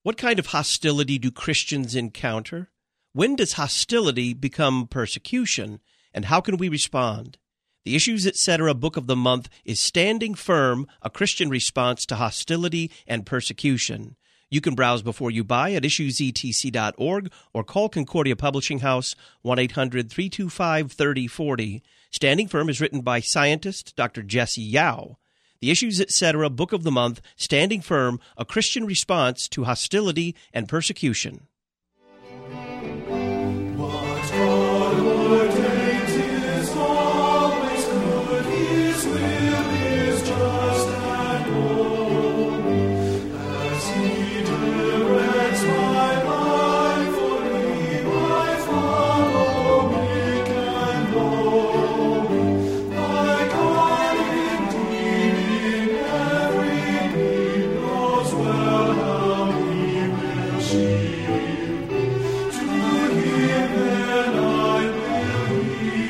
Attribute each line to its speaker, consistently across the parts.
Speaker 1: What kind of hostility do Christians encounter? When does hostility become persecution? And how can we respond? The Issues Etc. Book of the Month is Standing Firm, a Christian Response to Hostility and Persecution. You can browse before you buy at issuesetc.org or call Concordia Publishing House 1-800-325-3040. Standing Firm is written by scientist Dr. Jesse Yao. The Issues Etc. Book of the Month, Standing Firm, a Christian Response to Hostility and Persecution.
Speaker 2: What God ordains is always good, His will is just and holy. As He directs my life, for me I follow meek and lowly. My God indeed in every need knows well how He will shield. To Him then I will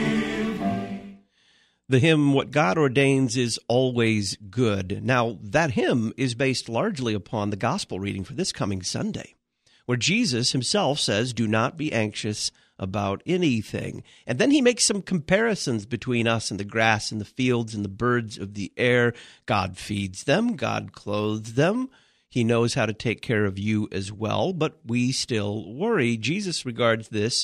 Speaker 2: yield.
Speaker 1: The hymn, What God Ordains is Always Good. Now, that hymn is based largely upon the gospel reading for this coming Sunday, where Jesus himself says, do not be anxious about anything. And then he makes some comparisons between us and the grass and the fields and the birds of the air. God feeds them. God clothes them. He knows how to take care of you as well, but we still worry. Jesus regards this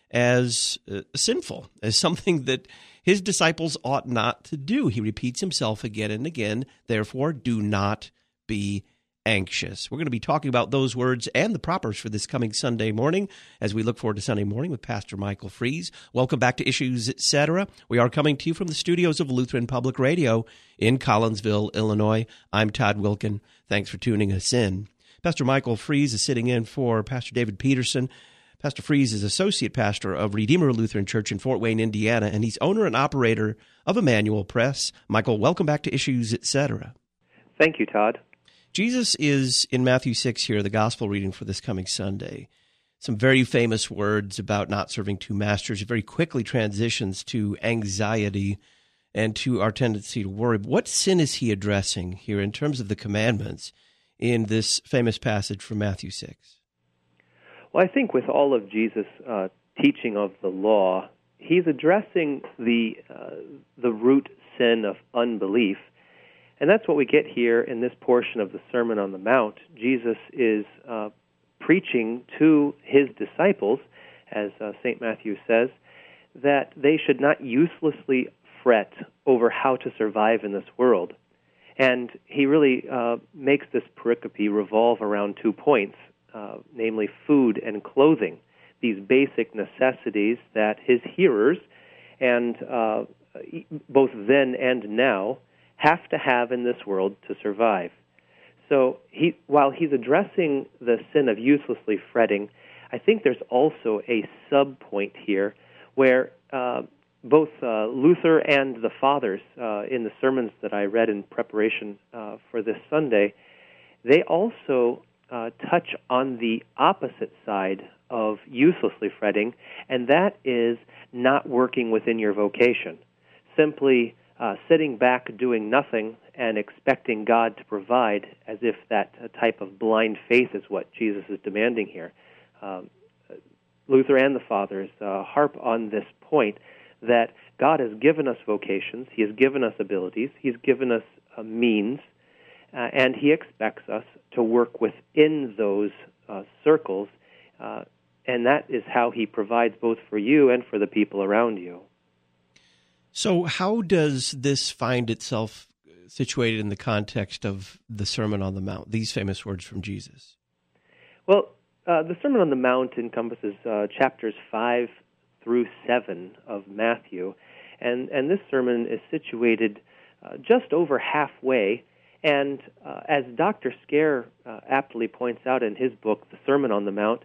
Speaker 1: as sinful, as something that his disciples ought not to do. He repeats himself again and again, therefore, do not be anxious. We're going to be talking about those words and the propers for this coming Sunday morning as we look forward to Sunday morning with Pastor Michael Fries. Welcome back to Issues Etc. We are coming to you from the studios of Lutheran Public Radio in Collinsville, Illinois. I'm Todd Wilkin. Thanks for tuning us in. Pastor Michael Fries is sitting in for Pastor David Peterson. Pastor Fries is Associate Pastor of Redeemer Lutheran Church in Fort Wayne, Indiana, and he's owner and operator of Emmanuel Press. Michael, welcome back to Issues Etc.
Speaker 3: Thank you, Todd.
Speaker 1: Jesus is in Matthew 6 here, the gospel reading for this coming Sunday. Some very famous words about not serving two masters. It very quickly transitions to anxiety and to our tendency to worry. What sin is he addressing here in terms of the commandments in this famous passage from Matthew 6?
Speaker 3: Well, I think with all of Jesus' teaching of the law, he's addressing the root sin of unbelief. And that's what we get here in this portion of the Sermon on the Mount. Jesus is preaching to his disciples, as St. Matthew says, that they should not uselessly fret over how to survive in this world. And he really makes this pericope revolve around 2 points, namely food and clothing, these basic necessities that his hearers, and both then and now, have to have in this world to survive. So while he's addressing the sin of uselessly fretting, I think there's also a sub-point here where both Luther and the Fathers, in the sermons that I read in preparation for this Sunday, they also touch on the opposite side of uselessly fretting, and that is not working within your vocation. Simply sitting back doing nothing and expecting God to provide, as if that type of blind faith is what Jesus is demanding here. Luther and the Fathers harp on this point that God has given us vocations, He has given us abilities, He's given us means, and He expects us to work within those circles, and that is how He provides both for you and for the people around you.
Speaker 1: So how does this find itself situated in the context of the Sermon on the Mount, these famous words from Jesus?
Speaker 3: Well, the Sermon on the Mount encompasses chapters 5 through 7 of Matthew, and this sermon is situated just over halfway. And as Dr. Scare aptly points out in his book, The Sermon on the Mount,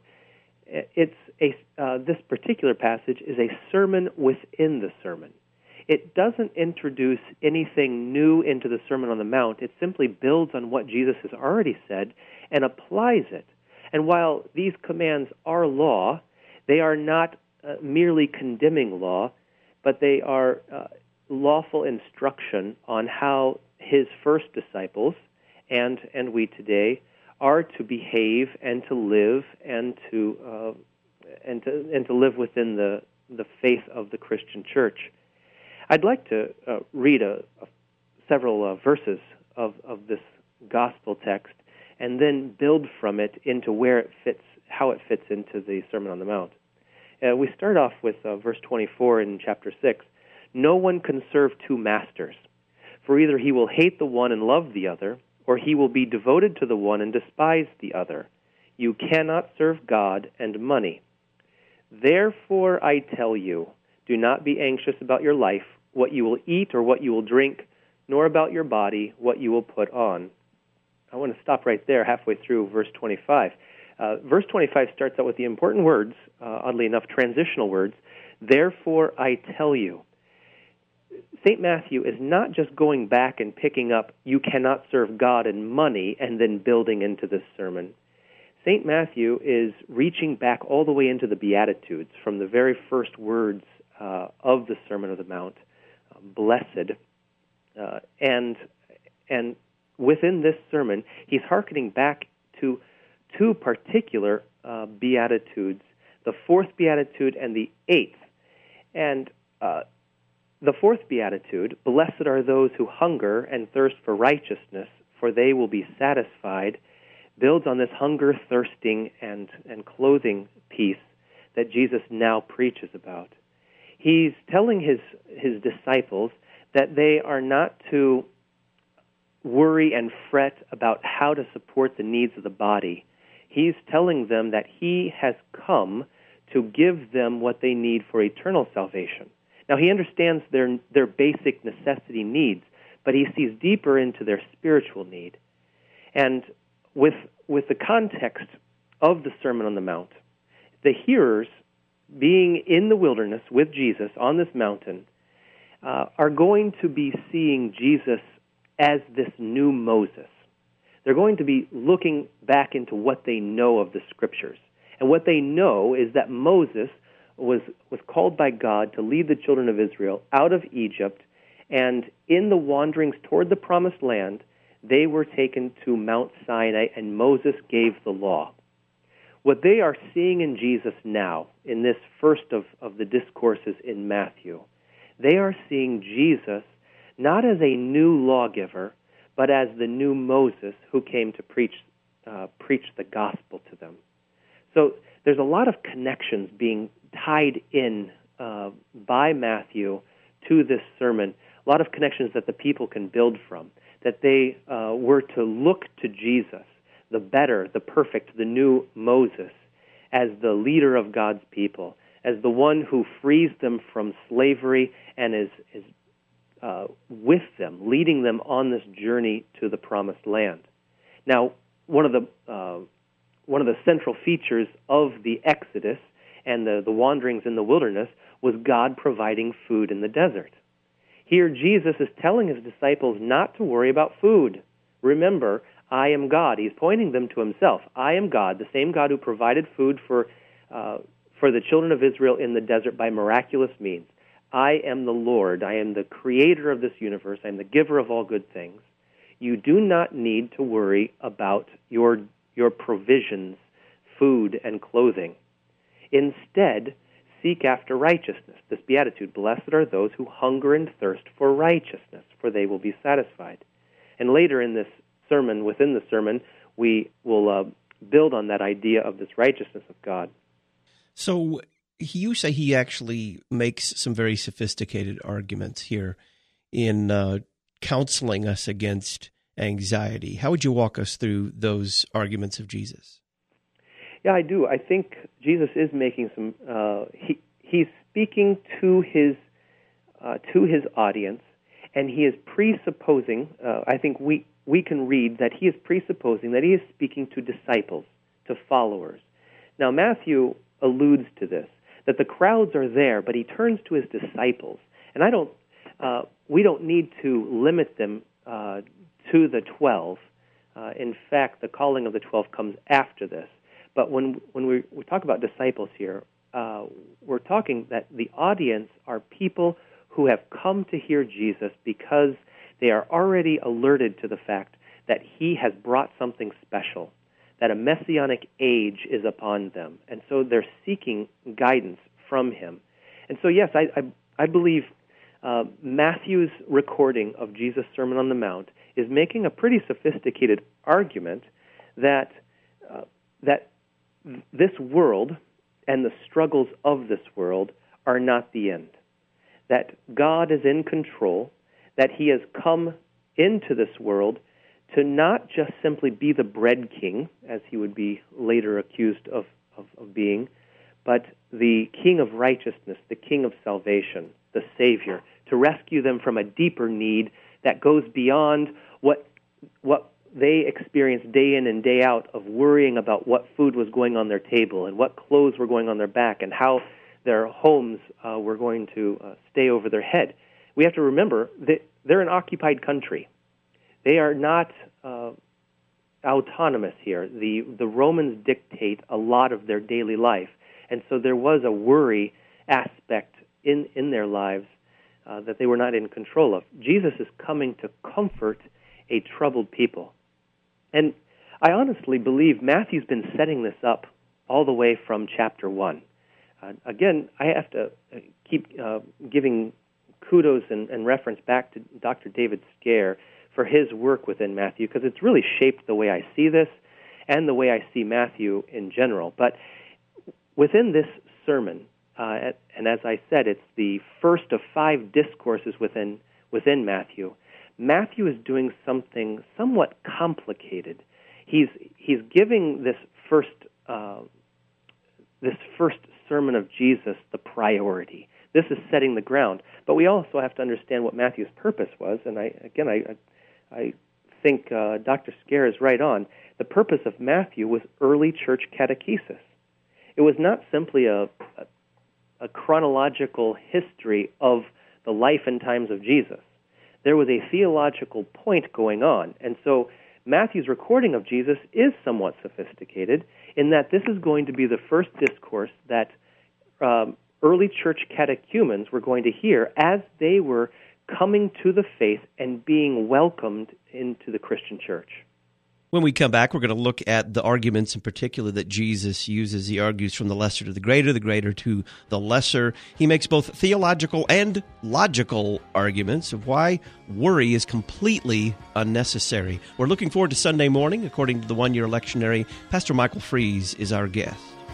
Speaker 3: this particular passage is a sermon within the sermon. It doesn't introduce anything new into the Sermon on the Mount. It simply builds on what Jesus has already said and applies it. And while these commands are law, they are not merely condemning law, but they are lawful instruction on how his first disciples, and we today, are to behave and to live and to live within the faith of the Christian church. I'd like to read several verses of this gospel text and then build from it into where it fits, how it fits into the Sermon on the Mount. We start off with verse 24 in chapter 6. No one can serve two masters, for either he will hate the one and love the other, or he will be devoted to the one and despise the other. You cannot serve God and money. Therefore I tell you, do not be anxious about your life, what you will eat or what you will drink, nor about your body, what you will put on. I want to stop right there halfway through verse 25. Verse 25 starts out with the important words, oddly enough, transitional words, therefore I tell you. St. Matthew is not just going back and picking up, you cannot serve God and money, and then building into this sermon. St. Matthew is reaching back all the way into the Beatitudes from the very first words of the Sermon on the Mount, blessed. And within this sermon, he's hearkening back to two particular Beatitudes, the fourth Beatitude and the eighth. And the fourth Beatitude, blessed are those who hunger and thirst for righteousness, for they will be satisfied, builds on this hunger, thirsting, and clothing piece that Jesus now preaches about. He's telling his disciples that they are not to worry and fret about how to support the needs of the body. He's telling them that he has come to give them what they need for eternal salvation. Now, he understands their basic necessity needs, but he sees deeper into their spiritual need. And with the context of the Sermon on the Mount, the hearers, being in the wilderness with Jesus on this mountain, are going to be seeing Jesus as this new Moses. They're going to be looking back into what they know of the Scriptures. And what they know is that Moses was called by God to lead the children of Israel out of Egypt, and in the wanderings toward the Promised Land, they were taken to Mount Sinai, and Moses gave the law. What they are seeing in Jesus now, in this first of the discourses in Matthew, they are seeing Jesus not as a new lawgiver, but as the new Moses who came to preach the gospel to them. So there's a lot of connections being tied in by Matthew to this sermon, a lot of connections that the people can build from, that they were to look to Jesus, the better, the perfect, the new Moses, as the leader of God's people, as the one who frees them from slavery and is with them, leading them on this journey to the Promised Land. Now, one of the central features of the Exodus and the wanderings in the wilderness was God providing food in the desert. Here, Jesus is telling his disciples not to worry about food. Remember, I am God. He's pointing them to himself. I am God, the same God who provided food for the children of Israel in the desert by miraculous means. I am the Lord. I am the creator of this universe. I am the giver of all good things. You do not need to worry about your provisions, food, and clothing. Instead, seek after righteousness. This beatitude, blessed are those who hunger and thirst for righteousness, for they will be satisfied. And later in this sermon, within the sermon, we will build on that idea of this righteousness of God.
Speaker 1: So you say he actually makes some very sophisticated arguments here in counseling us against anxiety. How would you walk us through those arguments of Jesus?
Speaker 3: Yeah, I do. I think Jesus is making some. He's speaking to his audience, and he is presupposing. I think we can read that he is presupposing that he is speaking to disciples, to followers. Now, Matthew alludes to this, that the crowds are there, but he turns to his disciples, and we don't need to limit them to the 12. In fact, the calling of the 12 comes after this. But when we talk about disciples here, we're talking that the audience are people who have come to hear Jesus because they are already alerted to the fact that he has brought something special, that a messianic age is upon them. And so they're seeking guidance from him. And so, yes, I believe Matthew's recording of Jesus' Sermon on the Mount is making a pretty sophisticated argument that this world and the struggles of this world are not the end, that God is in control, that he has come into this world to not just simply be the bread king, as he would be later accused of being, but the king of righteousness, the king of salvation, the Savior, to rescue them from a deeper need that goes beyond what they experience day in and day out of worrying about what food was going on their table and what clothes were going on their back and how their homes were going to stay over their head. We have to remember that they're an occupied country. They are not autonomous here. The Romans dictate a lot of their daily life, and so there was a worry aspect in their lives that they were not in control of. Jesus is coming to comfort a troubled people. And I honestly believe Matthew's been setting this up all the way from chapter 1. Again, I have to keep giving kudos and reference back to Dr. David Scare for his work within Matthew, because it's really shaped the way I see this and the way I see Matthew in general. But within this sermon, and as I said, it's the first of 5 discourses within Matthew. Matthew is doing something somewhat complicated. He's giving this first sermon of Jesus the priority. This is setting the ground. But we also have to understand what Matthew's purpose was. And I think Dr. Scare is right on. The purpose of Matthew was early church catechesis. It was not simply a chronological history of the life and times of Jesus. There was a theological point going on. And so Matthew's recording of Jesus is somewhat sophisticated in that this is going to be the first discourse that early church catechumens were going to hear as they were coming to the faith and being welcomed into the Christian church.
Speaker 1: When we come back, we're going to look at the arguments in particular that Jesus uses. He argues from the lesser to the greater to the lesser. He makes both theological and logical arguments of why worry is completely unnecessary. We're looking forward to Sunday morning. According to the one-year lectionary, Pastor Michael Fries is our guest.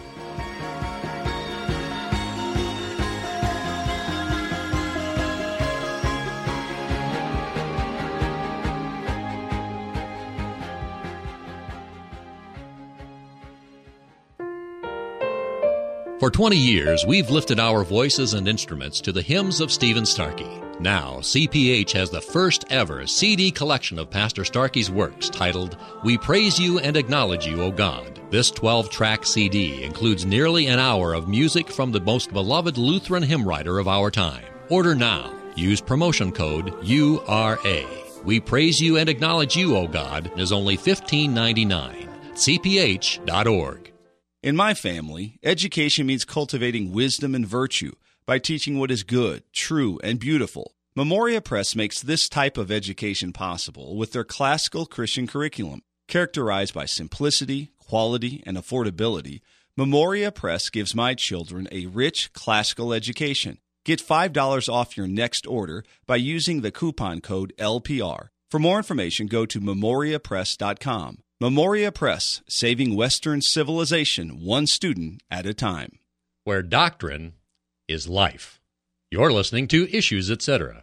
Speaker 4: For 20 years, we've lifted our voices and instruments to the hymns of Stephen Starkey. Now, CPH has the first ever CD collection of Pastor Starkey's works titled, We Praise You and Acknowledge You, O God. This 12-track CD includes nearly an hour of music from the most beloved Lutheran hymn writer of our time. Order now. Use promotion code URA. We Praise You and Acknowledge You, O God is only $15.99. CPH.org.
Speaker 5: In my family, education means cultivating wisdom and virtue by teaching what is good, true, and beautiful. Memoria Press makes this type of education possible with their classical Christian curriculum. Characterized by simplicity, quality, and affordability, Memoria Press gives my children a rich classical education. Get $5 off your next order by using the coupon code LPR. For more information, go to memoriapress.com. Memoria Press, saving Western civilization one student at a time.
Speaker 4: Where doctrine is life. You're listening to Issues, Etc.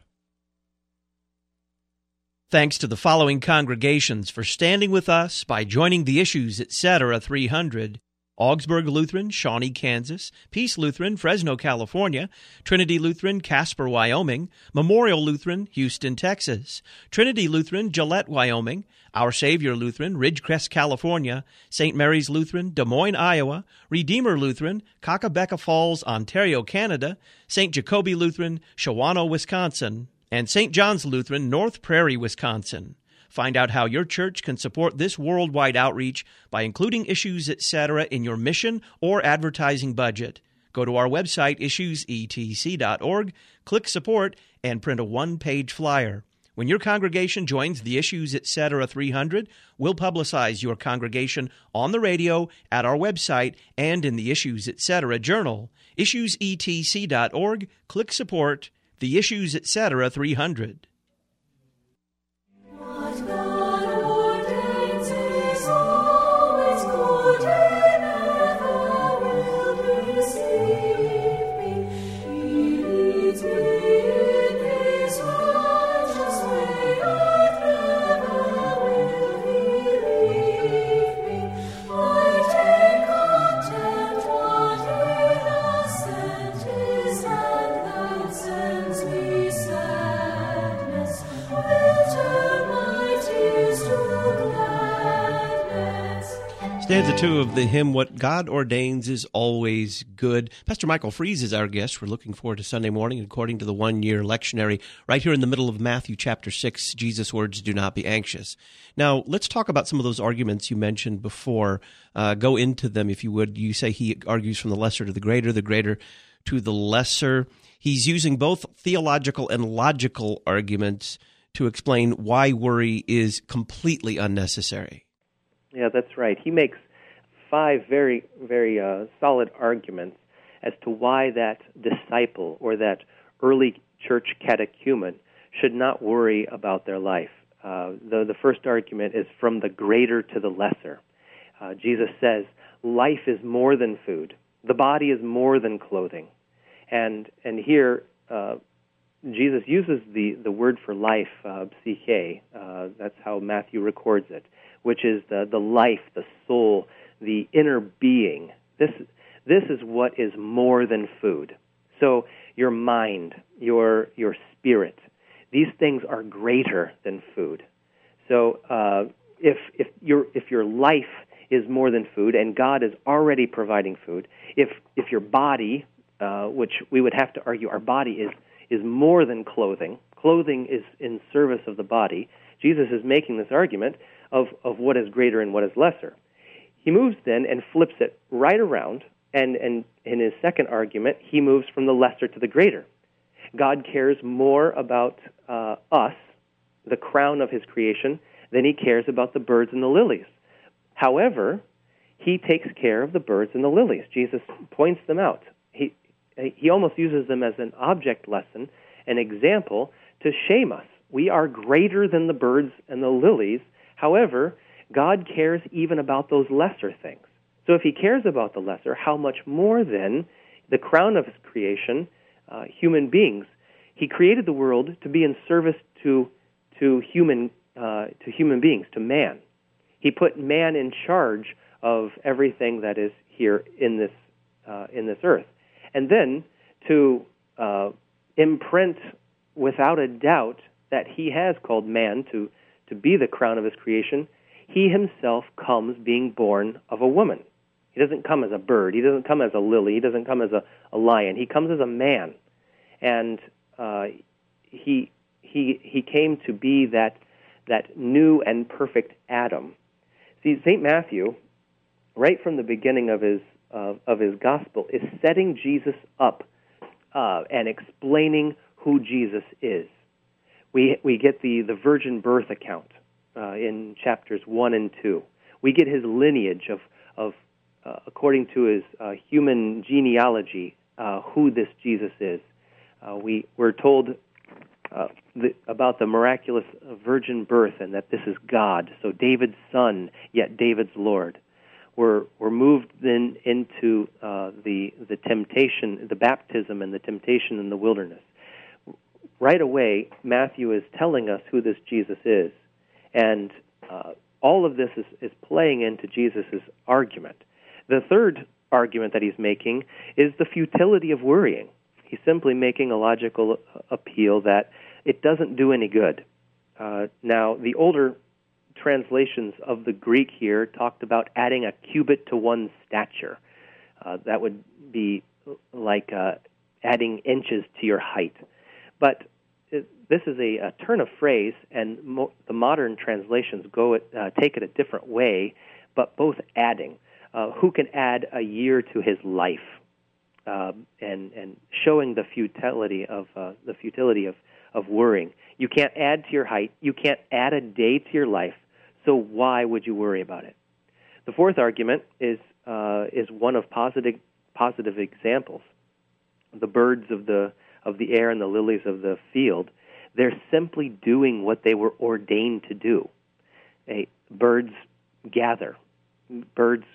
Speaker 1: Thanks to the following congregations for standing with us by joining the Issues, Etc. 300. Augsburg Lutheran, Shawnee, Kansas, Peace Lutheran, Fresno, California, Trinity Lutheran, Casper, Wyoming, Memorial Lutheran, Houston, Texas, Trinity Lutheran, Gillette, Wyoming, Our Savior Lutheran, Ridgecrest, California, St. Mary's Lutheran, Des Moines, Iowa, Redeemer Lutheran, Kakabeka Falls, Ontario, Canada, St. Jacobi Lutheran, Shawano, Wisconsin, and St. John's Lutheran, North Prairie, Wisconsin. Find out how your church can support this worldwide outreach by including Issues, Etc. in your mission or advertising budget. Go to our website, issuesetc.org, click Support, and print a one-page flyer. When your congregation joins the Issues Etc. 300, we'll publicize your congregation on the radio, at our website, and in the Issues Etc. journal. IssuesETC.org. Click Support. The Issues Etc. 300.
Speaker 2: What God ordains is always good, and never will deceive me. He leads me in His righteous way, and never will He leave me. I take content what innocent is, and that sends me sadness. Will turn my tears to gladness.
Speaker 1: Stanza 2 of the hymn, What God Ordains is Always Good. Pastor Michael Fries is our guest. We're looking forward to Sunday morning according to the one-year lectionary right here in the middle of Matthew chapter 6, Jesus' words, do not be anxious. Now, let's talk about some of those arguments you mentioned before. Go into them, if you would. You say he argues from the lesser to the greater to the lesser. He's using both theological and logical arguments to explain why worry is completely unnecessary.
Speaker 3: Yeah, that's right. He makes 5 very, very solid arguments as to why that disciple or that early church catechumen should not worry about their life. The first argument is from the greater to the lesser. Jesus says, life is more than food. The body is more than clothing. And here, Jesus uses the word for life, psyche. That's how Matthew records it, which is the life, the soul, the inner being. This is what is more than food. So your mind, your spirit, these things are greater than food. So if your life is more than food, and God is already providing food, if your body, which we would have to argue our body is more than clothing. Clothing is in service of the body. Jesus is making this argument of what is greater and what is lesser. He moves then and flips it right around, and in his second argument, he moves from the lesser to the greater. God cares more about us, the crown of his creation, than he cares about the birds and the lilies. However, he takes care of the birds and the lilies. Jesus points them out. He almost uses them as an object lesson, an example, to shame us. We are greater than the birds and the lilies. However, God cares even about those lesser things. So if he cares about the lesser, how much more then the crown of his creation, human beings? He created the world to be in service to human beings, to man. He put man in charge of everything that is here in this earth. And then to imprint without a doubt that he has called man to be the crown of his creation, he himself comes being born of a woman. He doesn't come as a bird. He doesn't come as a lily. He doesn't come as a lion. He comes as a man. And he came to be that new and perfect Adam. See, St. Matthew, right from the beginning of his gospel, is setting Jesus up and explaining who Jesus is. We get the virgin birth account in chapters 1 and 2. We get his lineage of according to his human genealogy, who this Jesus is. We're told about the miraculous virgin birth and that this is God, so David's son, yet David's Lord. We're moved then into the temptation, the baptism and the temptation in the wilderness. Right away, Matthew is telling us who this Jesus is, and all of this is playing into Jesus' argument. The third argument that he's making is the futility of worrying. He's simply making a logical appeal that it doesn't do any good. Now, the older translations of the Greek here talked about adding a cubit to one's stature. That would be like adding inches to your height. But this is a turn of phrase, and the modern translations take it a different way, but both adding. Who can add a year to his life, and showing the futility of of worrying. You can't add to your height. You can't add a day to your life. So why would you worry about it? The fourth argument is one of positive examples. The birds of the air and the lilies of the field, they're simply doing what they were ordained to do. Birds gather. Birds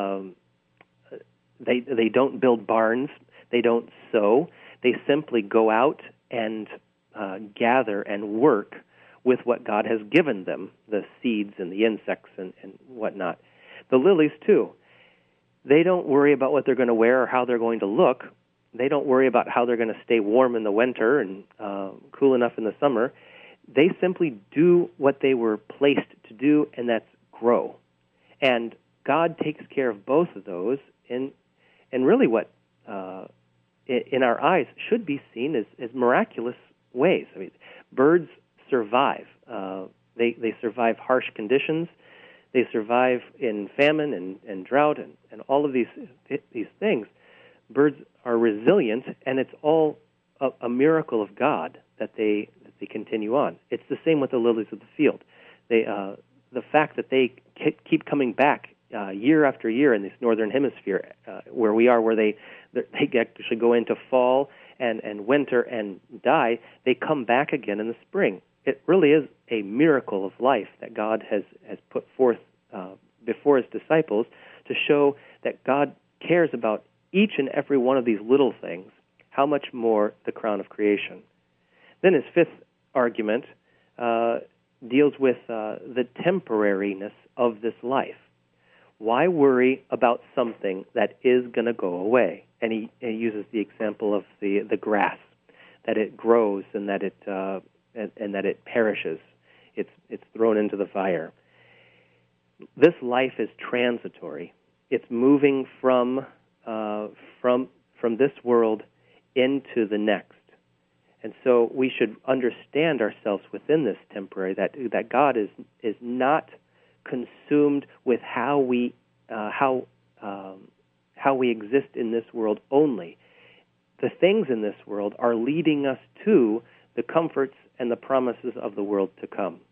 Speaker 3: they don't build barns. They don't sow. They simply go out and gather and work with what God has given them, the seeds and the insects and whatnot. The lilies, too. They don't worry about what they're going to wear or how they're going to look. They don't worry about how they're going to stay warm in the winter and cool enough in the summer. They simply do what they were placed to do, and that's grow. And God takes care of both of those in really what, in our eyes, should be seen as miraculous ways. I mean, birds survive. They survive harsh conditions. They survive in famine and drought and all of these things. Birds are resilient, and it's all a miracle of God that they continue on. It's the same with the lilies of the field. The fact that they keep coming back year after year in this northern hemisphere, where we are, where they actually go into fall and winter and die, they come back again in the spring. It really is a miracle of life that God has put forth before his disciples to show that God cares about each and every one of these little things, how much more the crown of creation. Then his fifth argument deals with the temporariness of this life. Why worry about something that is going to go away? And he uses the example of the grass, that it grows and that it perishes. It's thrown into the fire. This life is transitory. It's moving from this world into the next. And so we should understand ourselves within this temporary, that God is not consumed with how we exist in this world only. The things in this world are leading us to the comforts and the promises of the world to come.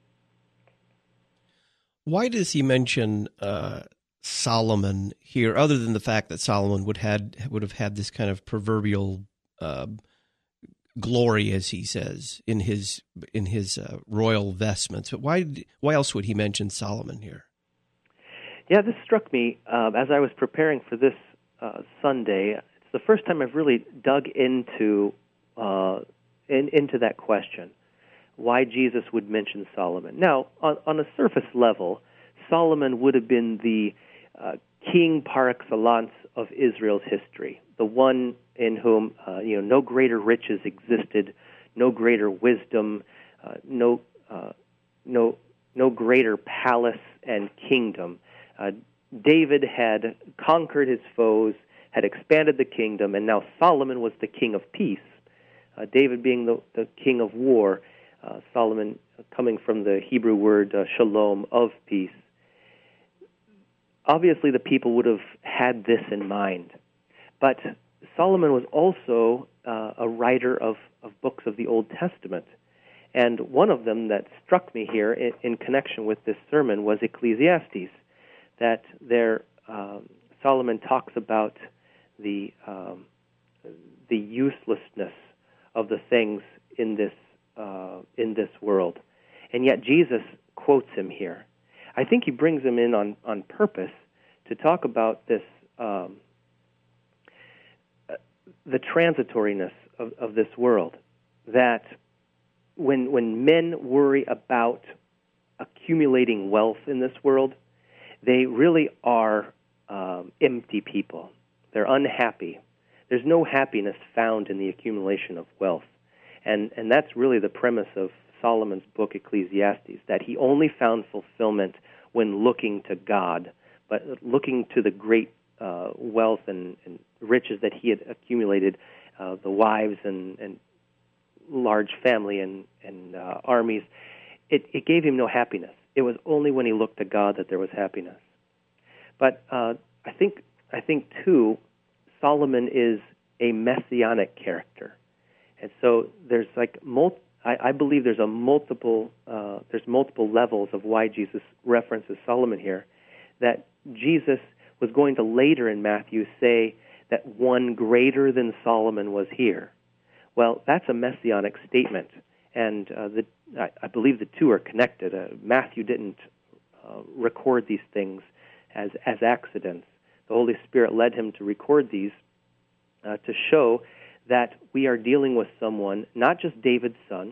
Speaker 1: Why does he mention Solomon here, other than the fact that Solomon would have had this kind of proverbial glory, as he says, in his royal vestments? But why else would he mention Solomon here?
Speaker 3: Yeah, this struck me as I was preparing for this Sunday. It's the first time I've really dug into that question, why Jesus would mention Solomon. Now, on a surface level, Solomon would have been the king par excellence of Israel's history, the one in whom no greater riches existed, no greater wisdom, no greater palace and kingdom. David had conquered his foes, had expanded the kingdom, and now Solomon was the king of peace. David being the king of war, Solomon coming from the Hebrew word shalom, of peace. Obviously, the people would have had this in mind. But Solomon was also a writer of books of the Old Testament. And one of them that struck me here in connection with this sermon was Ecclesiastes, that there Solomon talks about the uselessness of the things in this world. And yet Jesus quotes him here. I think he brings him in on purpose to talk about this, the transitoriness of this world, that when men worry about accumulating wealth in this world, they really are empty people. They're unhappy. There's no happiness found in the accumulation of wealth. And that's really the premise of Solomon's book, Ecclesiastes, that he only found fulfillment when looking to God, but looking to the great wealth and riches that he had accumulated, the wives and large family and armies. It gave him no happiness. It was only when he looked to God that there was happiness. But I think too, Solomon is a messianic character. And so there's I believe there's multiple levels of why Jesus references Solomon here. That Jesus was going to later in Matthew say that one greater than Solomon was here. Well, that's a messianic statement, and I believe the two are connected. Matthew didn't record these things as accidents. The Holy Spirit led him to record these to show that we are dealing with someone, not just David's son,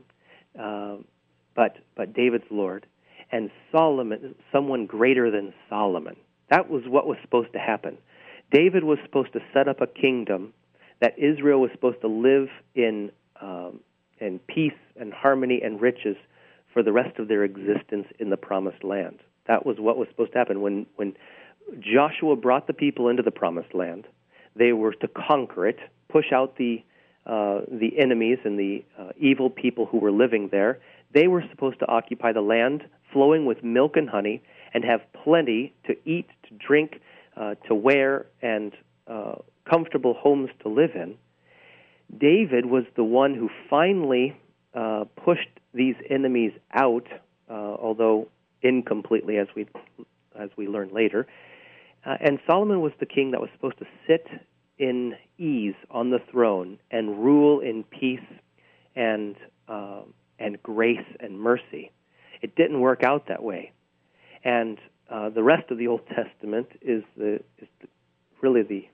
Speaker 3: but David's Lord, and Solomon, someone greater than Solomon. That was what was supposed to happen. David was supposed to set up a kingdom that Israel was supposed to live in peace and harmony and riches for the rest of their existence in the Promised Land. That was what was supposed to happen. When Joshua brought the people into the Promised Land, they were to conquer it, push out the enemies and the evil people who were living there. They were supposed to occupy the land flowing with milk and honey and have plenty to eat, to drink, to wear, and comfortable homes to live in. David was the one who finally pushed these enemies out, although incompletely, as we learn later. And Solomon was the king that was supposed to sit in ease on the throne and rule in peace and grace and mercy. It didn't work out that way, and the rest of the Old Testament is really the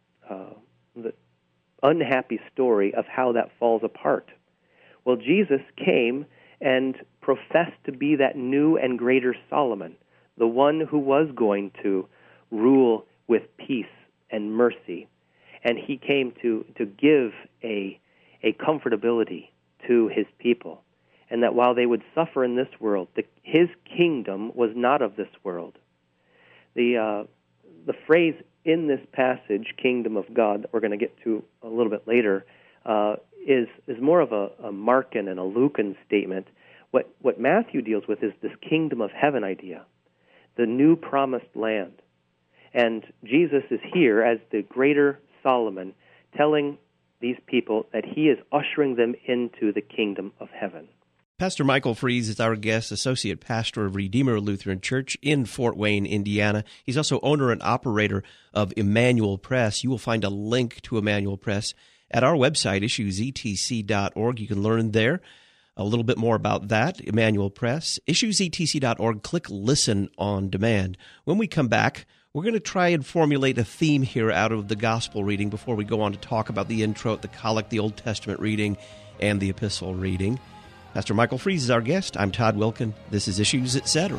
Speaker 3: unhappy story of how that falls apart. Well, Jesus came and professed to be that new and greater Solomon, the one who was going to rule with peace and mercy. And he came to give a comfortability to his people, and that while they would suffer in this world, his kingdom was not of this world. The phrase in this passage, "kingdom of God," that we're going to get to a little bit later, is more of a Markan and a Lucan statement. What Matthew deals with is this kingdom of heaven idea, the new promised land. And Jesus is here as the greater Solomon, telling these people that he is ushering them into the kingdom of heaven.
Speaker 1: Pastor Michael Fries is our guest, associate pastor of Redeemer Lutheran Church in Fort Wayne, Indiana. He's also owner and operator of Emmanuel Press. You will find a link to Emmanuel Press at our website, issuesetc.org. You can learn there a little bit more about that, Emmanuel Press. Issuesetc.org, click Listen on Demand. When we come back, we're going to try and formulate a theme here out of the gospel reading before we go on to talk about the introit, the collect, the Old Testament reading, and the epistle reading. Pastor Michael Fries is our guest. I'm Todd Wilkin. This is Issues, Etc.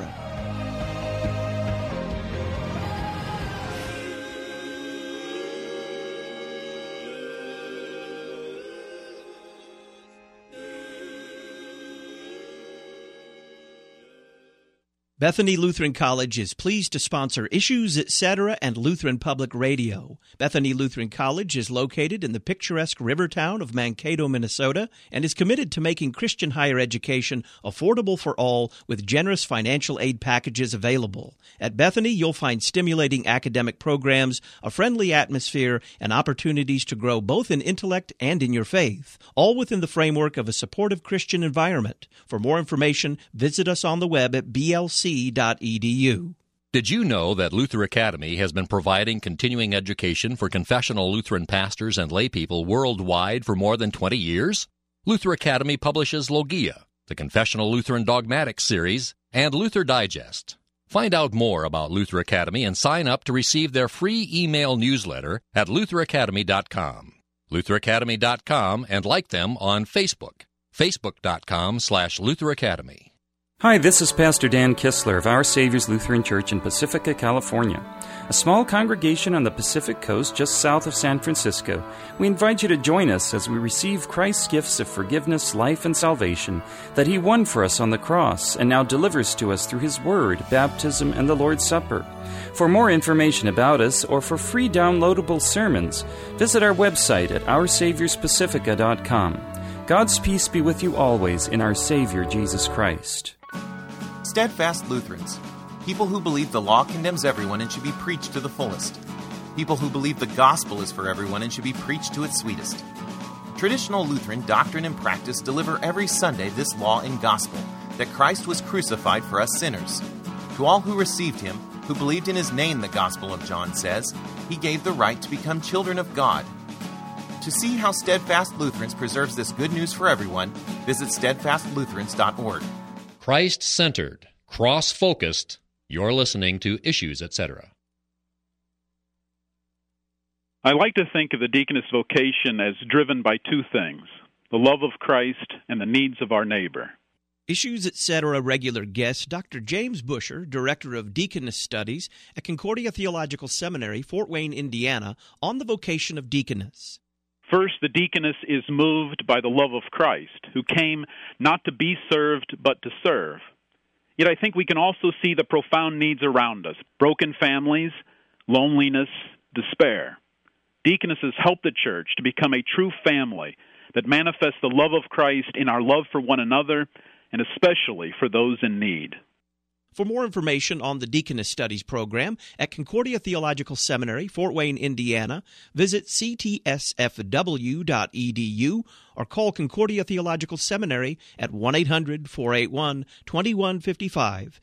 Speaker 1: Bethany Lutheran College is pleased to sponsor Issues, Etc. and Lutheran Public Radio. Bethany Lutheran College is located in the picturesque river town of Mankato, Minnesota, and is committed to making Christian higher education affordable for all with generous financial aid packages available. At Bethany, you'll find stimulating academic programs, a friendly atmosphere, and opportunities to grow both in intellect and in your faith, all within the framework of a supportive Christian environment. For more information, visit us on the web at blc.edu.
Speaker 4: Did you know that Luther Academy has been providing continuing education for confessional Lutheran pastors and laypeople worldwide for more than 20 years? Luther Academy publishes Logia, the Confessional Lutheran Dogmatic Series, and Luther Digest. Find out more about Luther Academy and sign up to receive their free email newsletter at lutheracademy.com. lutheracademy.com, and like them on Facebook. facebook.com/Luther Academy.
Speaker 6: Hi, this is Pastor Dan Kistler of Our Savior's Lutheran Church in Pacifica, California. A small congregation on the Pacific Coast just south of San Francisco. We invite you to join us as we receive Christ's gifts of forgiveness, life, and salvation that He won for us on the cross and now delivers to us through His Word, baptism, and the Lord's Supper. For more information about us or for free downloadable sermons, visit our website at OurSaviorsPacifica.com. God's peace be with you always in our Savior, Jesus Christ.
Speaker 7: Steadfast Lutherans, people who believe the law condemns everyone and should be preached to the fullest. People who believe the gospel is for everyone and should be preached to its sweetest. Traditional Lutheran doctrine and practice deliver every Sunday this law and gospel, that Christ was crucified for us sinners. To all who received him, who believed in his name, the Gospel of John says, he gave the right to become children of God. To see how Steadfast Lutherans preserves this good news for everyone, visit steadfastlutherans.org.
Speaker 4: Christ-centered, cross-focused, you're listening to Issues, Etc.
Speaker 8: I like to think of the deaconess vocation as driven by two things, the love of Christ and the needs of our neighbor.
Speaker 1: Issues, Etc. regular guest, Dr. James Busher, Director of Deaconess Studies at Concordia Theological Seminary, Fort Wayne, Indiana, on the vocation of deaconess.
Speaker 8: First, the deaconess is moved by the love of Christ, who came not to be served, but to serve. Yet I think we can also see the profound needs around us, broken families, loneliness, despair. Deaconesses help the church to become a true family that manifests the love of Christ in our love for one another, and especially for those in need.
Speaker 1: For more information on the Deaconess Studies program at Concordia Theological Seminary, Fort Wayne, Indiana, visit ctsfw.edu or call Concordia Theological Seminary at 1-800-481-2155,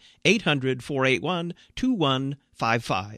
Speaker 1: 800-481-2155.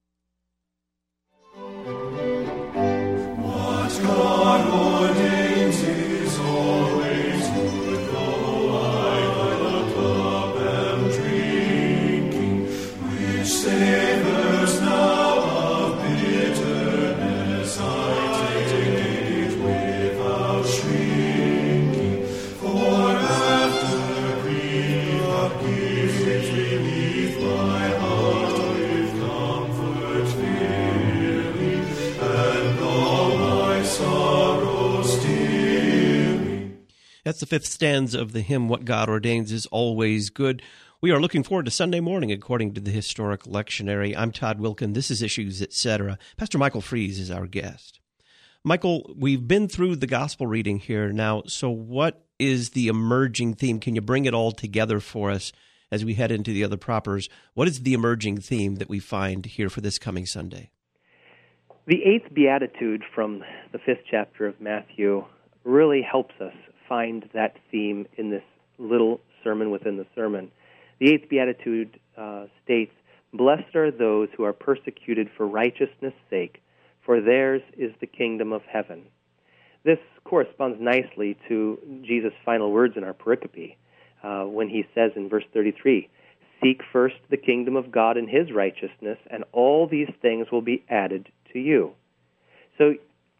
Speaker 2: What God ordains is always good, though I the cup am drinking, which savors now of bitterness. I take it without shrinking, for after grief God gives its relief, my heart with comfort filling, and all my sorrow stilling.
Speaker 1: That's the fifth stanza of the hymn, What God Ordains is Always Good. We are looking forward to Sunday morning, according to the Historic Lectionary. I'm Todd Wilkin. This is Issues, Etc. Pastor Michael Fries is our guest. Michael, we've been through the gospel reading here now, so what is the emerging theme? Can you bring it all together for us as we head into the other propers? What is the emerging theme that we find here for this coming Sunday?
Speaker 3: The eighth beatitude from the fifth chapter of Matthew really helps us find that theme in this little sermon within the sermon. The eighth beatitude states, "Blessed are those who are persecuted for righteousness' sake, for theirs is the kingdom of heaven." This corresponds nicely to Jesus' final words in our pericope when he says in verse 33, "Seek first the kingdom of God and his righteousness, and all these things will be added to you." So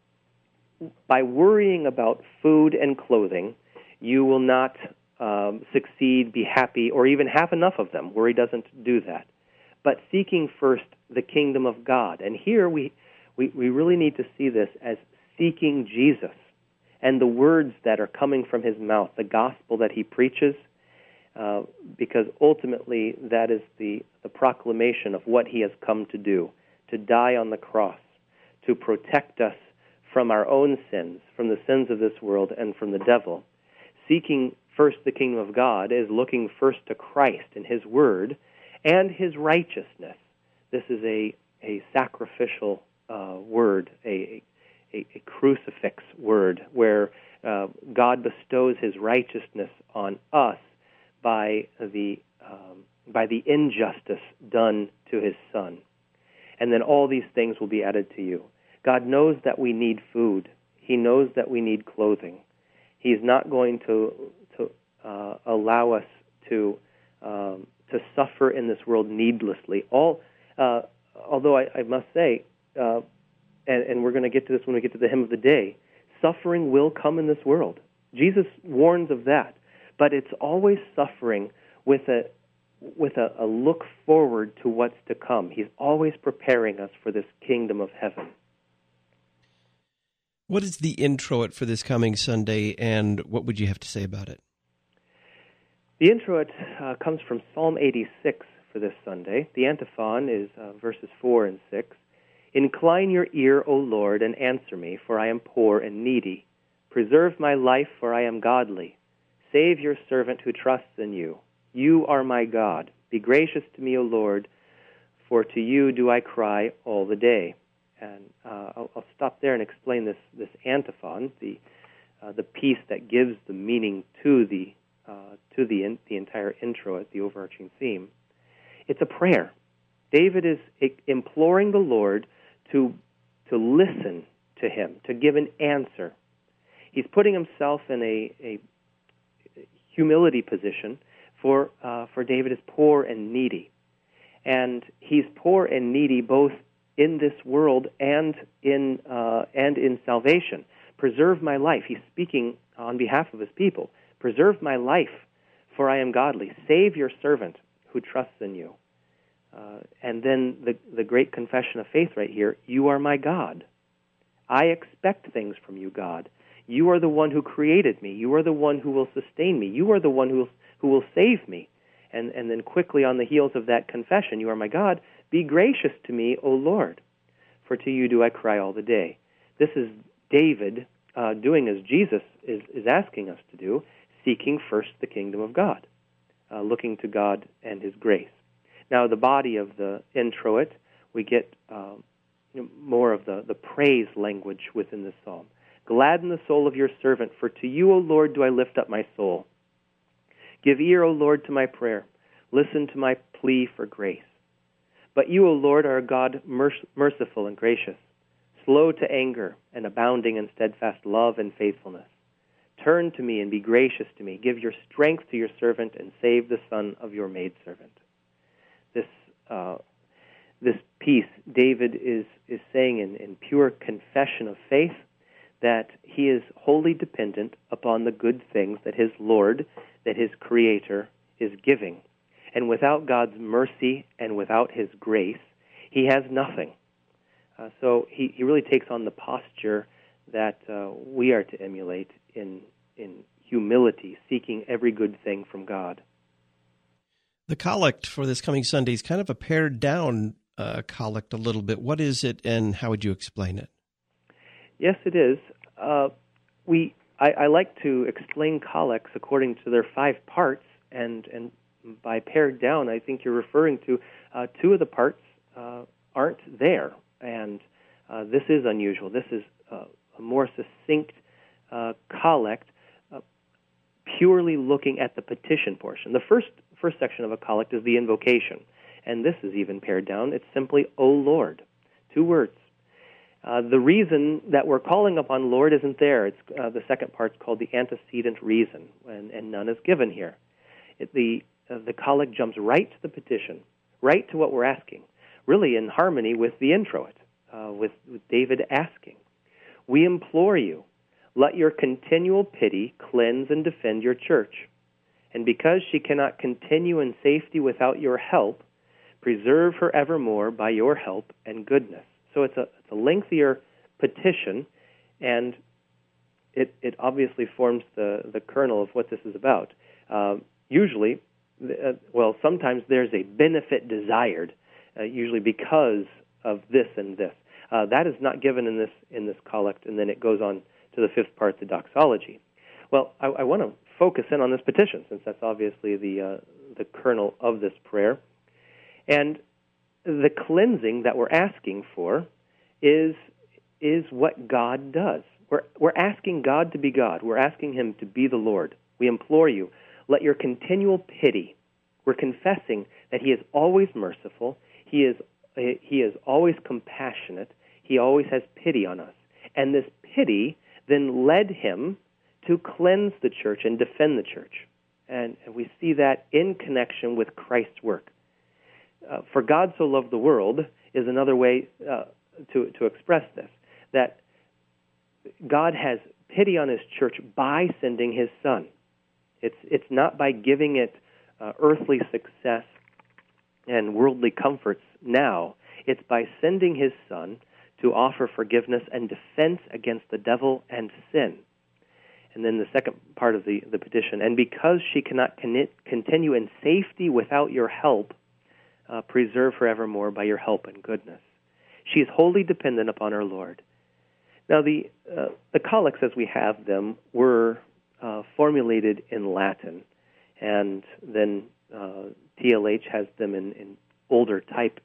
Speaker 3: by worrying about food and clothing, you will not succeed, be happy, or even have enough of them. Worry doesn't do that. But seeking first the kingdom of God. And here we really need to see this as seeking Jesus and the words that are coming from his mouth, the gospel that he preaches, because ultimately that is the proclamation of what he has come to do, to die on the cross, to protect us from our own sins, from the sins of this world and from the devil. Seeking first the kingdom of God is looking first to Christ and his word and his righteousness. This is a sacrificial word, a crucifix word, where God bestows his righteousness on us by the injustice done to his Son. And then all these things will be added to you. God knows that we need food. He knows that we need clothing. He's not going to allow us to suffer in this world needlessly. Although I must say, and we're going to get to this when we get to the hymn of the day, suffering will come in this world. Jesus warns of that, but it's always suffering with a look forward to what's to come. He's always preparing us for this kingdom of heaven.
Speaker 1: What is the introit for this coming Sunday, and what would you have to say about it?
Speaker 3: The introit comes from Psalm 86 for this Sunday. The antiphon is verses 4 and 6. "Incline your ear, O Lord, and answer me, for I am poor and needy. Preserve my life, for I am godly. Save your servant who trusts in you. You are my God. Be gracious to me, O Lord, for to you do I cry all the day." And I'll stop there and explain this antiphon. The the piece that gives the meaning to the entire intro, the overarching theme. It's a prayer. David is imploring the Lord to listen to him, to give an answer. He's putting himself in a humility position, for David is poor and needy. And he's poor and needy both in this world and in salvation. Preserve my life. He's speaking on behalf of his people. Preserve my life, for I am godly. Save your servant who trusts in you. And then the great confession of faith right here, you are my God. I expect things from you, God. You are the one who created me. You are the one who will sustain me. You are the one who will save me. And then quickly on the heels of that confession, you are my God, be gracious to me, O Lord, for to you do I cry all the day. This is David doing as Jesus is asking us to do, seeking first the kingdom of God, looking to God and his grace. Now, the body of the introit, we get more of the praise language within the psalm. Gladden the soul of your servant, for to you, O Lord, do I lift up my soul. Give ear, O Lord, to my prayer. Listen to my plea for grace. But you, O Lord, are a God merciful and gracious, slow to anger and abounding in steadfast love and faithfulness. Turn to me and be gracious to me. Give your strength to your servant and save the son of your maidservant. This piece, David is saying in pure confession of faith that he is wholly dependent upon the good things that his Lord, that his Creator, is giving. And without God's mercy and without his grace, he has nothing. So he really takes on the posture that we are to emulate in humility, seeking every good thing from God.
Speaker 1: The collect for this coming Sunday is kind of a pared down collect a little bit. What is it, and how would you explain it?
Speaker 3: Yes, it is. I like to explain collects according to their 5 parts, and by pared down, I think you're referring to 2 of the parts aren't there, and this is unusual. This is a more succinct collect, purely looking at the petition portion. The first section of a collect is the invocation, and this is even pared down. It's simply, O Lord, 2 words. The reason that we're calling upon Lord isn't there. It's the second part's called the antecedent reason, and none is given here. The collect jumps right to the petition, right to what we're asking, really in harmony with the introit, with David asking. We implore you, let your continual pity cleanse and defend your church. And because she cannot continue in safety without your help, preserve her evermore by your help and goodness. So it's a lengthier petition, and it obviously forms the kernel of what this is about. Usually, sometimes there's a benefit desired, usually because of this and this. That is not given in this collect, and then it goes on to the 5th part, the doxology. Well, I want to focus in on this petition, since that's obviously the kernel of this prayer. And the cleansing that we're asking for is what God does. We're asking God to be God. We're asking him to be the Lord. We implore you, let your continual pity. We're confessing that he is always merciful. He is always compassionate. He always has pity on us. And this pity then led him to cleanse the church and defend the church. And we see that in connection with Christ's work. For God so loved the world is another way to express this, that God has pity on his church by sending his Son. It's not by giving it earthly success and worldly comforts now. It's by sending his Son to offer forgiveness and defense against the devil and sin. And then the second part of the petition, and because she cannot continue in safety without your help, preserve her evermore by your help and goodness. She is wholly dependent upon our Lord. Now, the collects as we have them were formulated in Latin, and then TLH has them in older type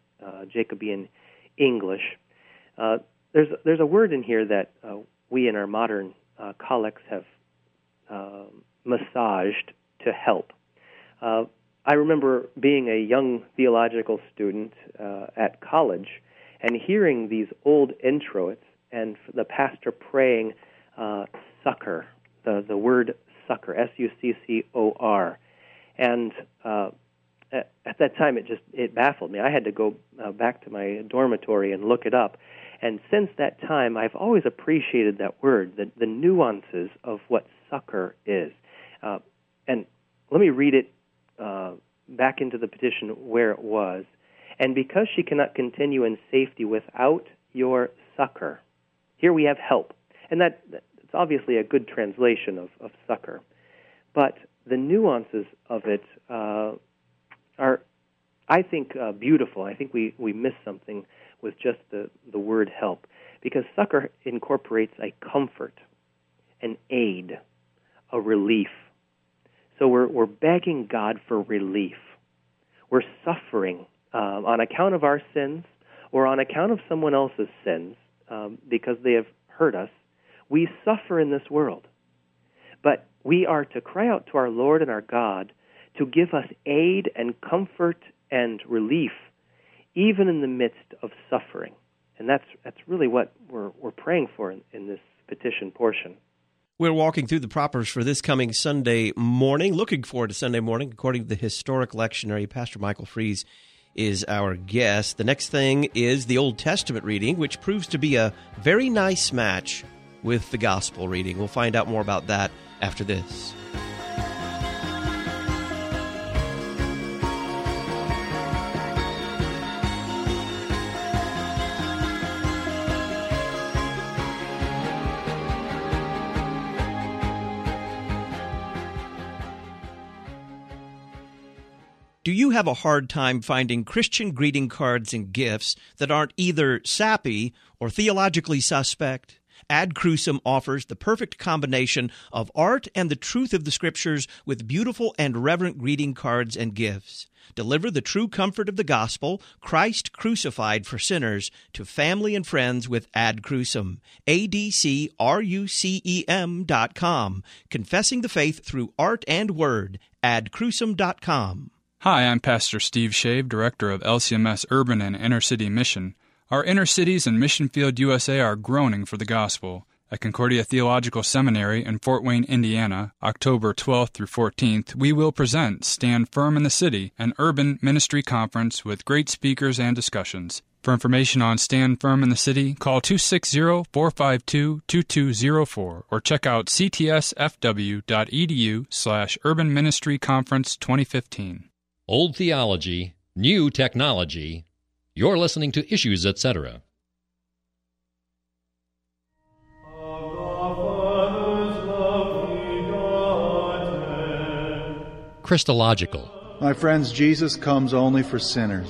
Speaker 3: Jacobean English. There's a word in here that we in our modern colics have massaged to help. I remember being a young theological student at college and hearing these old introits and the pastor praying succor, the word succor, S-U-C-C-O-R. And at that time, it baffled me. I had to go back to my dormitory and look it up. And since that time, I've always appreciated that word, the nuances of what succor is. And let me read it back into the petition where it was. And because she cannot continue in safety without your succor, here we have help. And it's obviously a good translation of succor. But the nuances of it are, I think, beautiful. I think we miss something with just the word help, because succor incorporates a comfort, an aid, a relief. So we're begging God for relief. We're suffering on account of our sins or on account of someone else's sins because they have hurt us. We suffer in this world. But we are to cry out to our Lord and our God to give us aid and comfort and relief even in the midst of suffering. And that's really what we're praying for in this petition portion.
Speaker 1: We're walking through the propers for this coming Sunday morning. Looking forward to Sunday morning. According to the historic lectionary, Pastor Michael Fries is our guest. The next thing is the Old Testament reading, which proves to be a very nice match with the Gospel reading. We'll find out more about that after this. Do you have a hard time finding Christian greeting cards and gifts that aren't either sappy or theologically suspect? Ad Crucem offers the perfect combination of art and the truth of the Scriptures with beautiful and reverent greeting cards and gifts. Deliver the true comfort of the gospel, Christ crucified for sinners, to family and friends with Ad Crucem. ADCRUCEM.com. Confessing the faith through art and word. AdCrucem.com.
Speaker 9: Hi, I'm Pastor Steve Shave, Director of LCMS Urban and Inner City Mission. Our inner cities and Mission Field, USA are groaning for the gospel. At Concordia Theological Seminary in Fort Wayne, Indiana, October 12th through 14th, we will present Stand Firm in the City, an urban ministry conference with great speakers and discussions. For information on Stand Firm in the City, call 260-452-2204 or check out ctsfw.edu/Urban Ministry Conference 2015.
Speaker 4: Old theology, new technology. You're listening to Issues, Etc. Christological.
Speaker 10: My friends, Jesus comes only for sinners.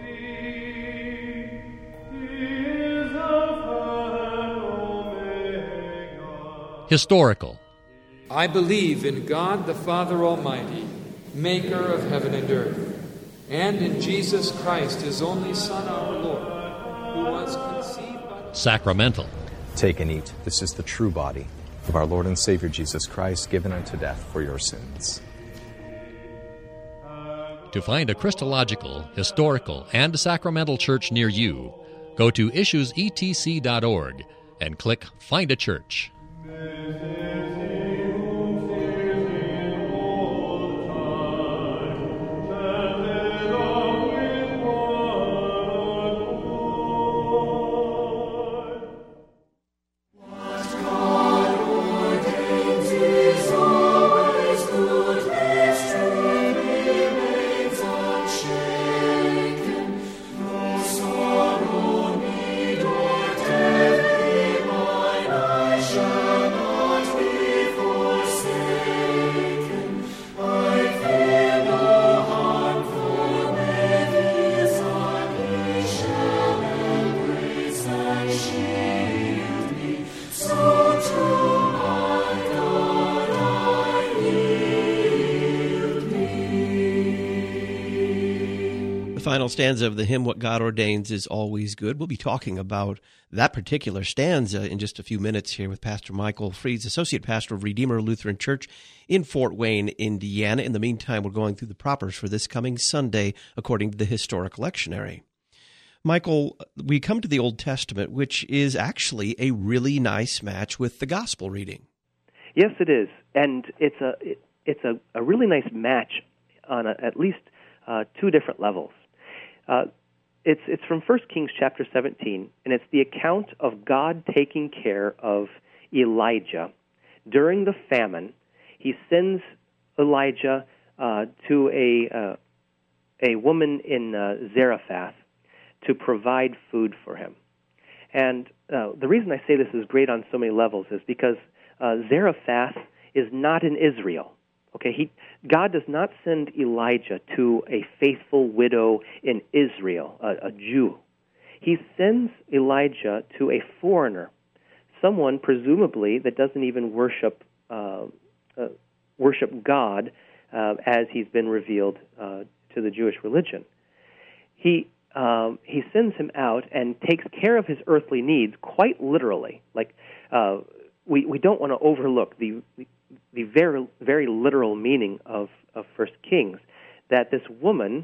Speaker 4: Historical.
Speaker 11: I believe in God the Father Almighty, maker of heaven and earth, and in Jesus Christ, his only Son, our Lord, who was conceived by...
Speaker 4: Sacramental.
Speaker 12: Take and eat. This is the true body of our Lord and Savior Jesus Christ, given unto death for your sins.
Speaker 4: To find a Christological, historical, and sacramental church near you, go to issuesetc.org and click Find a Church.
Speaker 2: Shall not be
Speaker 1: final stanza of the hymn, What God Ordains is Always Good. We'll be talking about that particular stanza in just a few minutes here with Pastor Michael Freeds, Associate Pastor of Redeemer Lutheran Church in Fort Wayne, Indiana. In the meantime, we're going through the propers for this coming Sunday according to the Historic Lectionary. Michael, we come to the Old Testament, which is actually a really nice match with the Gospel reading.
Speaker 3: Yes, it is, and it's a really nice match on at least two different levels. It's from 1 Kings chapter 17, and it's the account of God taking care of Elijah. During the famine, he sends Elijah to a woman in Zarephath to provide food for him. And the reason I say this is great on so many levels is because Zarephath is not in Israel. Okay, God does not send Elijah to a faithful widow in Israel, a Jew. He sends Elijah to a foreigner, someone presumably that doesn't even worship God as he's been revealed to the Jewish religion. He sends him out and takes care of his earthly needs quite literally. Like we don't want to overlook the very, very literal meaning of 1 Kings, that this woman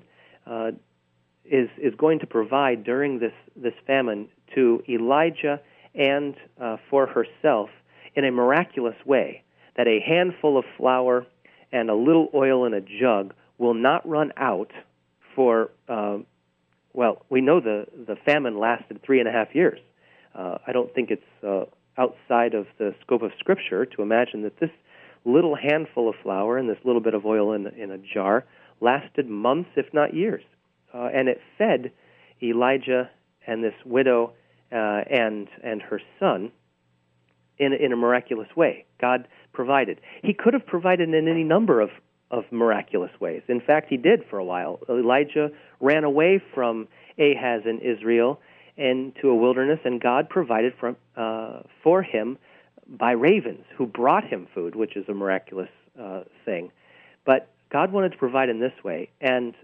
Speaker 3: is going to provide during this famine to Elijah and for herself in a miraculous way, that a handful of flour and a little oil in a jug will not run out for, we know the famine lasted 3.5 years. I don't think it's outside of the scope of Scripture to imagine that this little handful of flour and this little bit of oil in a jar lasted months, if not years. And it fed Elijah and this widow and her son in a miraculous way. God provided. He could have provided in any number of miraculous ways. In fact, he did for a while. Elijah ran away from Ahaz in Israel into a wilderness, and God provided for him by ravens who brought him food, which is a miraculous thing. But God wanted to provide in this way, and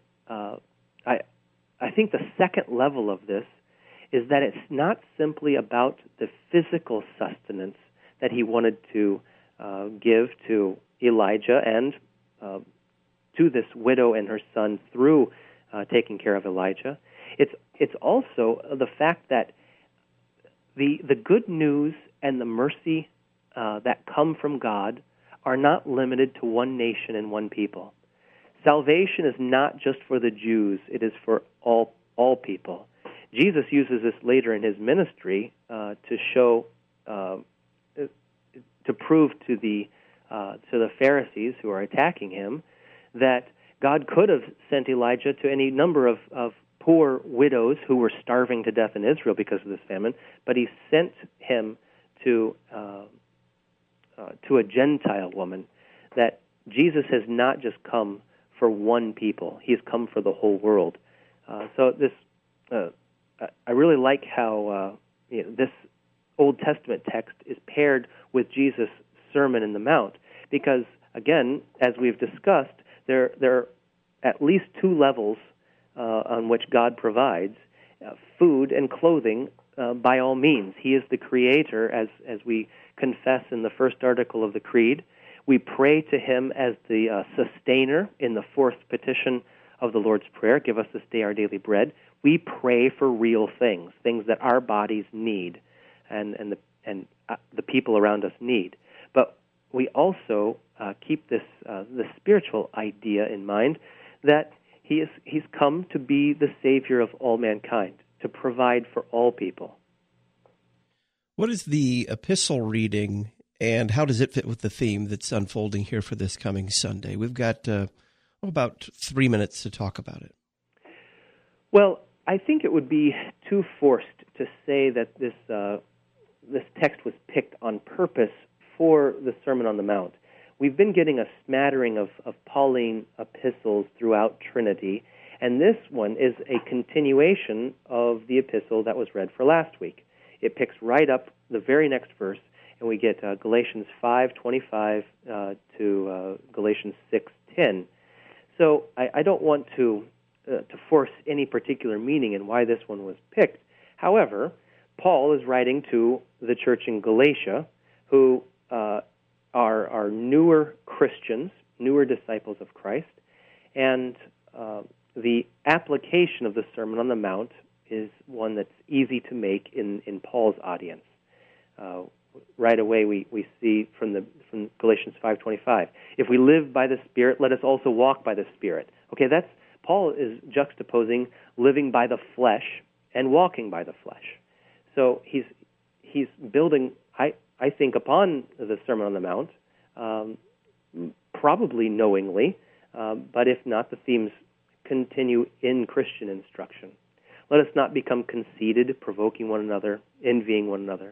Speaker 3: I think the second level of this is that it's not simply about the physical sustenance that he wanted to give to Elijah and to this widow and her son through taking care of Elijah. It's also the fact that the good news and the mercy that come from God are not limited to one nation and one people. Salvation is not just for the Jews; it is for all people. Jesus uses this later in his ministry to show, to prove to the Pharisees who are attacking him that God could have sent Elijah to any number of poor widows who were starving to death in Israel because of this famine, but he sent him to a Gentile woman. That Jesus has not just come for one people; He has come for the whole world. So this, I really like how this Old Testament text is paired with Jesus' Sermon in the Mount, because again, as we've discussed, there are at least two levels on which God provides food and clothing. By all means, He is the Creator, as we confess in the first article of the Creed. We pray to Him as the sustainer in the fourth petition of the Lord's Prayer, give us this day our daily bread. We pray for real things that our bodies need and the people around us need. But we also keep this the spiritual idea in mind that He's come to be the Savior of all mankind, to provide for all people.
Speaker 1: What is the epistle reading, and how does it fit with the theme that's unfolding here for this coming Sunday? We've got about 3 minutes to talk about it.
Speaker 3: Well, I think it would be too forced to say that this text was picked on purpose for the Sermon on the Mount. We've been getting a smattering of Pauline epistles throughout Trinity, and this one is a continuation of the epistle that was read for last week. It picks right up the very next verse, and we get Galatians 5:25 to Galatians 6:10. So I don't want to force any particular meaning in why this one was picked. However, Paul is writing to the church in Galatia, who are newer Christians, newer disciples of Christ, and the application of the Sermon on the Mount is one that's easy to make in Paul's audience. Right away, we see from Galatians 5:25, if we live by the Spirit, let us also walk by the Spirit. Okay, Paul is juxtaposing living by the flesh and walking by the flesh. So he's building, I think, upon the Sermon on the Mount, probably knowingly, but if not, the themes continue in Christian instruction. Let us not become conceited, provoking one another, envying one another,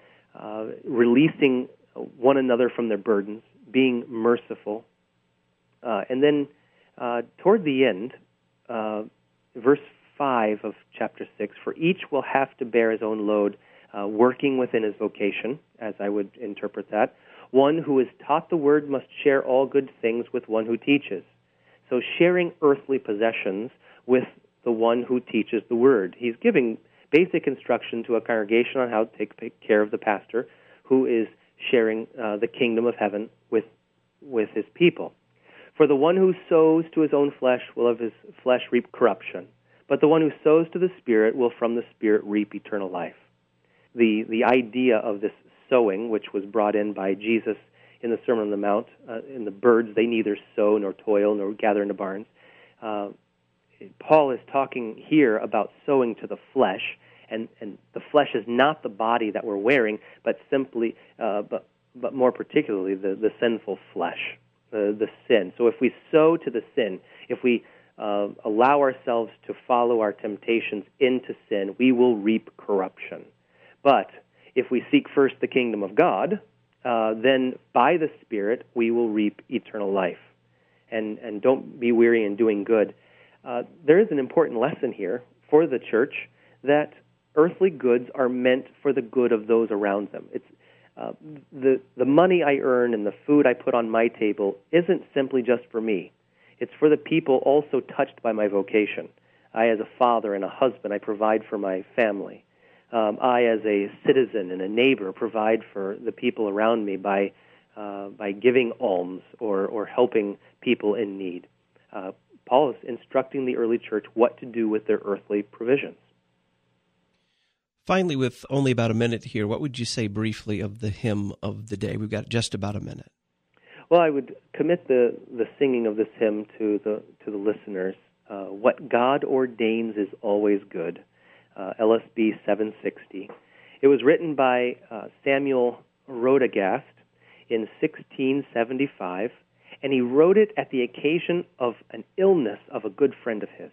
Speaker 3: releasing one another from their burdens, being merciful. And then toward the end, verse 5 of chapter 6, for each will have to bear his own load, working within his vocation, as I would interpret that. One who is taught the word must share all good things with one who teaches. So sharing earthly possessions with the one who teaches the word. He's giving basic instruction to a congregation on how to take care of the pastor who is sharing the kingdom of heaven with his people. For the one who sows to his own flesh will of his flesh reap corruption, but the one who sows to the Spirit will from the Spirit reap eternal life. The idea of this sowing, which was brought in by Jesus in the Sermon on the Mount, in the birds, they neither sow nor toil nor gather into barns. Paul is talking here about sowing to the flesh, and the flesh is not the body that we're wearing, but simply, but more particularly, the sinful flesh, the sin. So if we sow to the sin, if we allow ourselves to follow our temptations into sin, we will reap corruption. But if we seek first the kingdom of God, then by the Spirit we will reap eternal life. And don't be weary in doing good. There is an important lesson here for the church that earthly goods are meant for the good of those around them. It's the money I earn and the food I put on my table isn't simply just for me. It's for the people also touched by my vocation. I, as a father and a husband, I provide for my family. I, as a citizen and a neighbor, provide for the people around me by giving alms or helping people in need. Paul is instructing the early church what to do with their earthly provisions.
Speaker 1: Finally, with only about a minute here, what would you say briefly of the hymn of the day? We've got just about a minute.
Speaker 3: Well, I would commit the singing of this hymn to the listeners. What God ordains is always good. LSB 760. It was written by Samuel Rodegast in 1675, and he wrote it at the occasion of an illness of a good friend of his,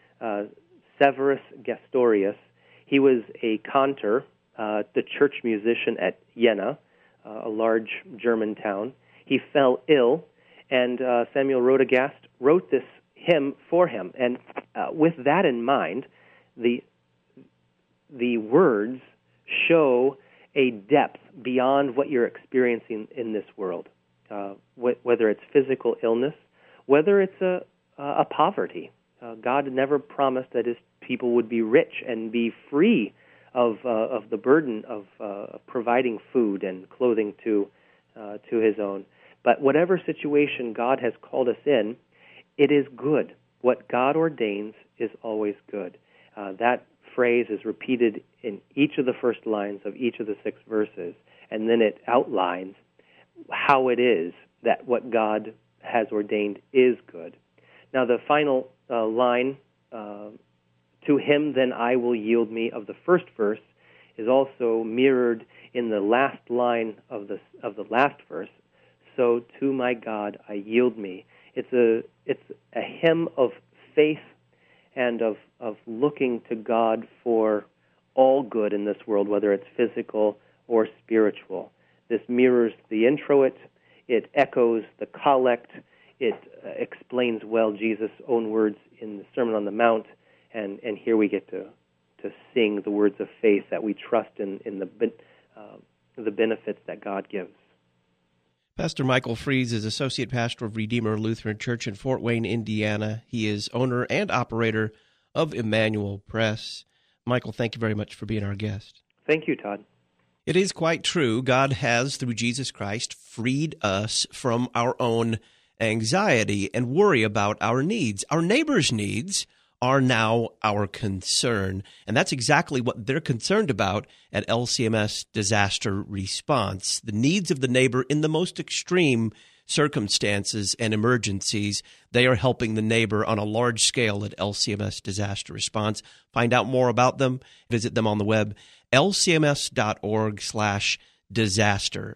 Speaker 3: Severus Gastorius. He was a cantor, the church musician at Jena, a large German town. He fell ill, and Samuel Rodegast wrote this hymn for him. And with that in mind, the words show a depth beyond what you're experiencing in this world, whether it's physical illness, whether it's a poverty. God never promised that his people would be rich and be free of the burden of providing food and clothing to his own. But whatever situation God has called us in, it is good. What God ordains is always good. That phrase is repeated in each of the first lines of each of the 6 verses, and then it outlines how it is that what God has ordained is good. Now, the final line, to him then I will yield me, of the first verse, is also mirrored in the last line of the last verse. So to my God I yield me. It's a hymn of faith and of looking to God for all good in this world, whether it's physical or spiritual. This mirrors the introit. It echoes the collect. It explains well Jesus' own words in the Sermon on the Mount, and here we get to sing the words of faith that we trust in the benefits that God gives.
Speaker 1: Pastor Michael Fries is Associate Pastor of Redeemer Lutheran Church in Fort Wayne, Indiana. He is owner and operator of Emmanuel Press. Michael, thank you very much for being our guest.
Speaker 3: Thank you, Todd.
Speaker 1: It is quite true. God has, through Jesus Christ, freed us from our own anxiety and worry about our needs. Our neighbors' needs are now our concern, and that's exactly what they're concerned about at LCMS Disaster Response. The needs of the neighbor in the most extreme circumstances and emergencies. They are helping the neighbor on a large scale at LCMS Disaster Response. Find out more about them. Visit them on the web, lcms.org/disaster,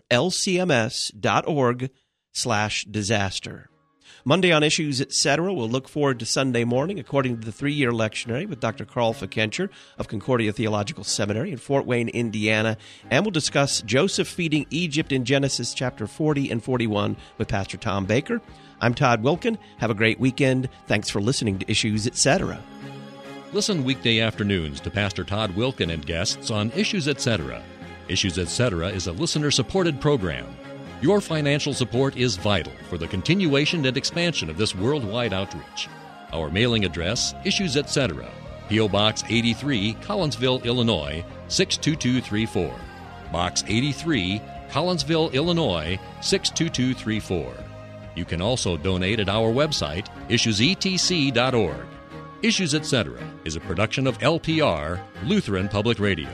Speaker 1: lcms.org/disaster. Monday on Issues, Etc. We'll look forward to Sunday morning, according to the 3-year lectionary with Dr. Carl Fikencher of Concordia Theological Seminary in Fort Wayne, Indiana. And we'll discuss Joseph feeding Egypt in Genesis chapter 40 and 41 with Pastor Tom Baker. I'm Todd Wilkin. Have a great weekend. Thanks for listening to Issues, Etc.
Speaker 4: Listen weekday afternoons to Pastor Todd Wilkin and guests on Issues, Etc. Issues, Etc. is a listener-supported program. Your financial support is vital for the continuation and expansion of this worldwide outreach. Our mailing address, Issues, Etc., P.O. Box 83, Collinsville, Illinois, 62234. Box 83, Collinsville, Illinois, 62234. You can also donate at our website, issuesetc.org. Issues, Etc. is a production of LPR, Lutheran Public Radio.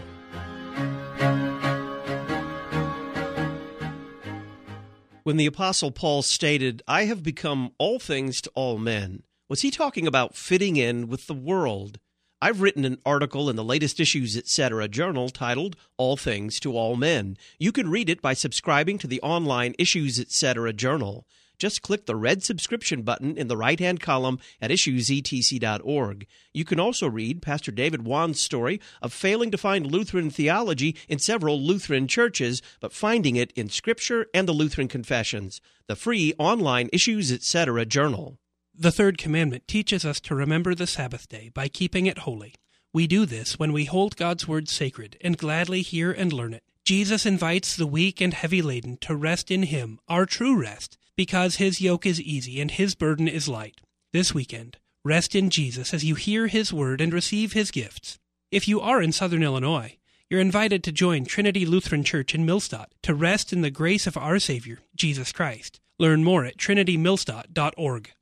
Speaker 1: When the Apostle Paul stated, "I have become all things to all men," was he talking about fitting in with the world? I've written an article in the latest Issues, Etc. journal titled All Things to All Men. You can read it by subscribing to the online Issues, Etc. journal. Just click the red subscription button in the right-hand column at issuesetc.org. You can also read Pastor David Wan's story of failing to find Lutheran theology in several Lutheran churches, but finding it in Scripture and the Lutheran Confessions, the free online Issues, Etc. journal.
Speaker 13: The third commandment teaches us to remember the Sabbath day by keeping it holy. We do this when we hold God's word sacred and gladly hear and learn it. Jesus invites the weak and heavy laden to rest in Him, our true rest, because His yoke is easy and His burden is light. This weekend, rest in Jesus as you hear His word and receive His gifts. If you are in Southern Illinois, you're invited to join Trinity Lutheran Church in Millstadt to rest in the grace of our Savior, Jesus Christ. Learn more at trinitymillstadt.org.